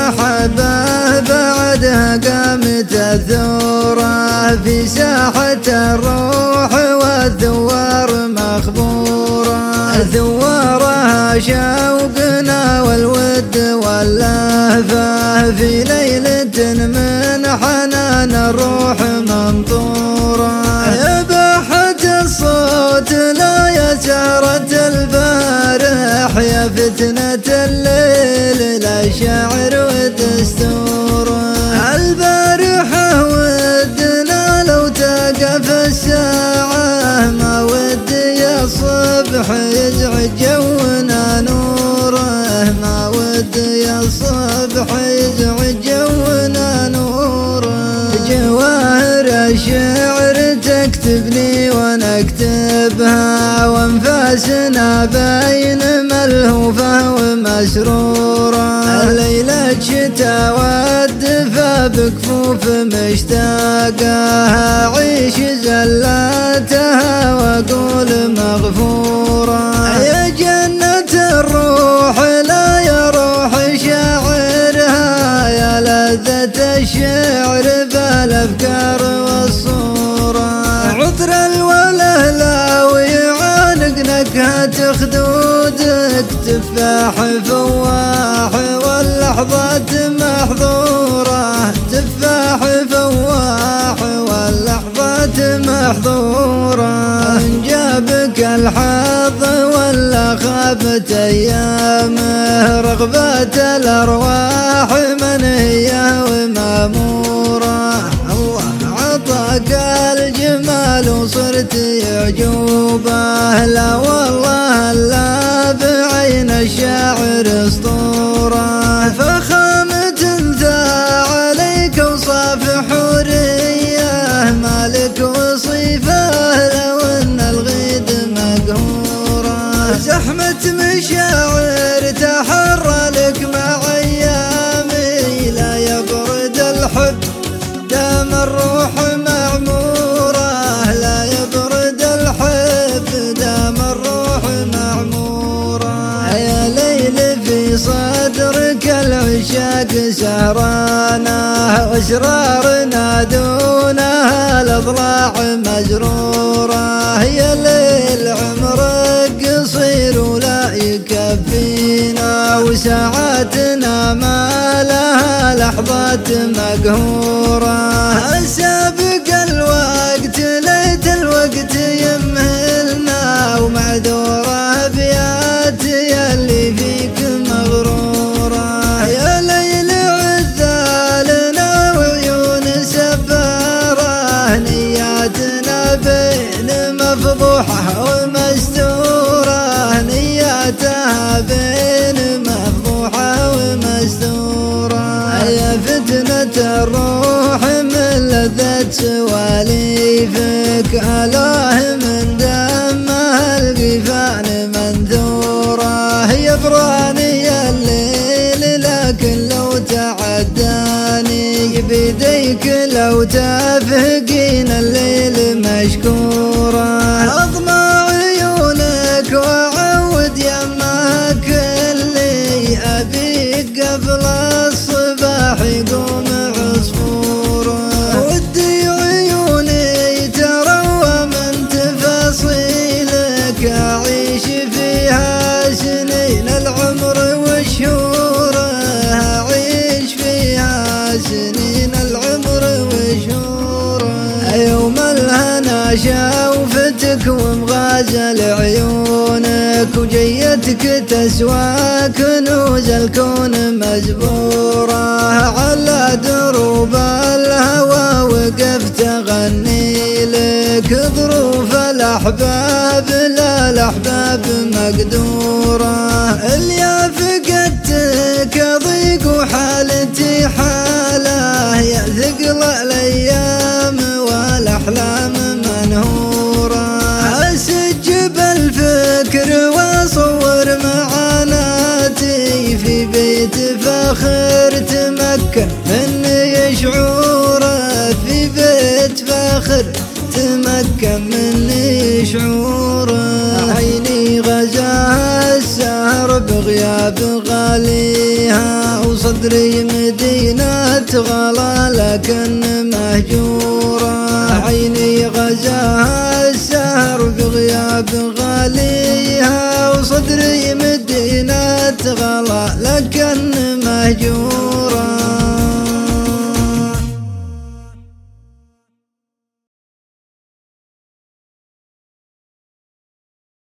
المحبة بعدها قامت الثورة في ساحة الروح والثوار مخبورة. ثوارها شوقنا والود واللهفة في ليلة من حنان الروح منطورة. يا باحة الصوت لا يا سارة البارح يا فتنة الليل لا شعر ودستوره. البارحة ودنا لو تقف الساعة ما ودي الصبح يزعج جونا نوره. ما ودي الصبح يزعج جونا نوره. جواهر الشعر تكتبني وانا اكتبها وانفاسنا بين ملهوفة ومسرورة. الليلة شتا والدفا بكفوف مشتاقة أعيش زلاتها واقول مغفورة. يا جنة الروح لا يا روح شاعرها يا لذة الشعر بالافكار والصورة. عطر الولهلاوي يعانق نكهة خدودك تفاح فواح واللحظات محظورة. تفاح فواح واللحظات محظورة. إن جابك الحظ ولا خابت أيامه رغبات الأرواح منهية ومامورة. الله عطاك الجمال وصرت يعجوبه لا والله لا بعين الشاعر اسطورة. فخامة ذا عليك وصاف حورية مالك وصيفه لو ان الغيد مقهورة. زحمة مشاعر تحرى لك مع ايامي لا يبرد الحب دام الروح معمورة. لا يبرد الحب دام الروح معمورة. يا ليل في صدرك العشاق سهرانة واسرارنا دونها الاضلاع مزرورة. يا ليل عمرك قصير ولا يكفينا وساعاتنا ما لها لحظات مقهورة. سابق الوقت ليت الوقت يمهلنا ومعذورة بيات يلي فيك مغرورة. يا ليل عذالنا وعيون سبارة نياتنا بين مفضوحة ومستورة. نياتها بين مفضوحة ومستورة. يا فتنة الروح من لذة سواليفك ألاه من دمها القفان منثورة. يبراني الليل لكن لو تعداني بيديك لو تفهقين الليل مشكورة. أضمع عيونك وأعود يمك اللي أبيك قبل الصباح يقوم عصفورة. ودي عيوني تروى من تفاصيلك أعيش فيها سنين العمر وشهوره. أعيش فيها سنين العمر وشهوره. يوم الهنا شوفتك ومغازل عيونك وجيتك تسوى كنوز الكون مزبورة. على دروب الهوى وقفت أغني لك ظروف الأحباب لا الأحباب مقدورة. اللي فقدتك ضيق وحالتي حاله يا ثقل الأيام والأحلام منهورة. أسجب الفكر وأصور معاناتي في بيت فاخر تمكن مني شعوره. في بيت فاخر تمكن مني شعوره. عيني غزاها السهر بغياب غاليها وصد صدري مدينة غلا لكن مهجورة، عيني غزاها السهر بغياب غاليها، وصدري مدينة غلا